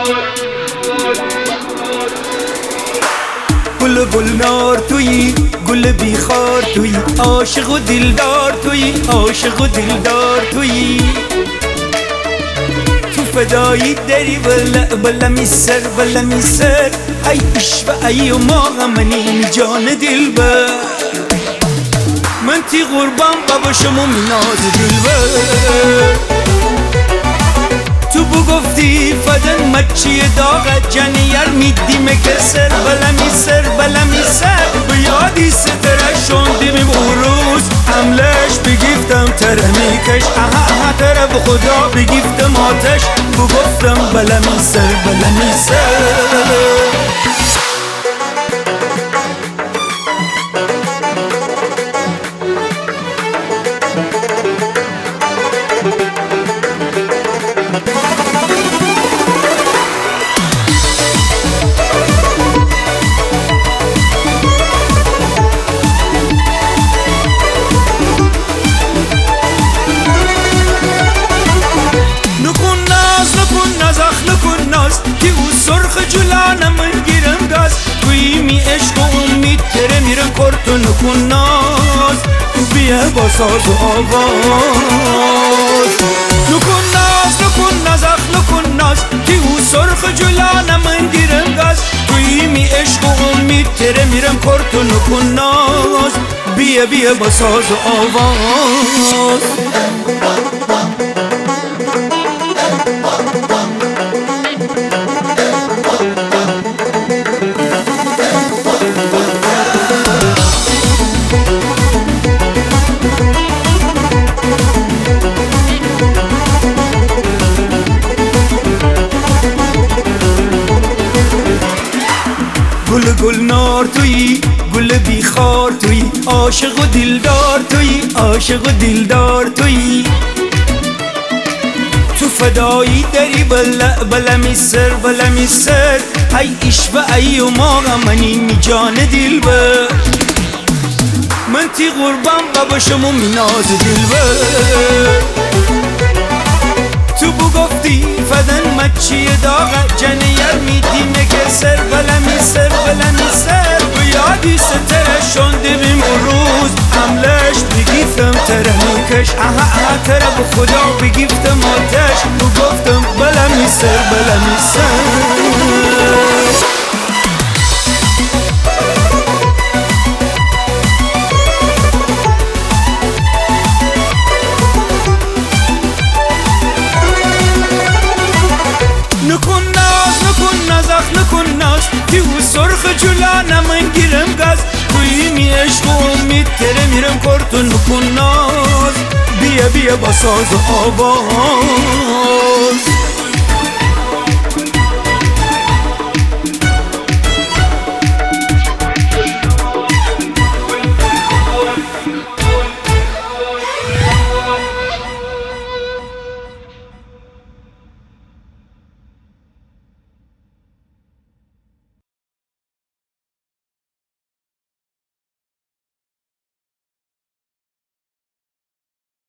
گل گلنار تویی، گل بیخار تویی، عاشق و دلدار تویی، عاشق و دلدار تویی. تو فدایی داری بلا میسر بلا میسر، ای عشق ای و ما منی جان دلبر. من تی قربان باباشم و میناز دلبر. تو بگفتی فدن مچی داغ جنیر میدی مکسر بلا میسر بلا میسر. بیادی ستره شوندیم بروز عملش بگیفتم تره میکش اها تره بخدا بگیفتم آتش بگفتم بلا میسر بلا میسر. که او سرخ جلانه من گیرم گاز توی می عشق و امید تره میرم کرتو نکن ناز. بیا با ساز و آواز نکن ناز نکن ناز اخ نکن ناز که او سرخ جلانه من گیرم گاز توی می عشق و امید تره میرم کرتو نکن ناز. بیا بیا با ساز و آواز. گل گلنار تویی، گل بیخار تویی، عاشق و دلدار تویی، عاشق و دلدار تویی. تو فدایی داری بلا میسر بلا میسر، ای عشق ای و ما منی می جان دلبر. من تی قربان باباشم و میناز دلبر. تو بگفتی فدن مچی داغ جنیر میدی مکسر بلا میسر بلا میسر. بیادی ستره شونده بیم روز عملش بگیفتم تره میکش اها تره بخدا بگیفتم آتش بگفتم بلا میسر بلا میسر. نکن ناز که او سرخ جلانه من گیرم گاز توی می عشق و امید تره میرم کرتو نکن ناز. بیا بیا با ساز و آواز.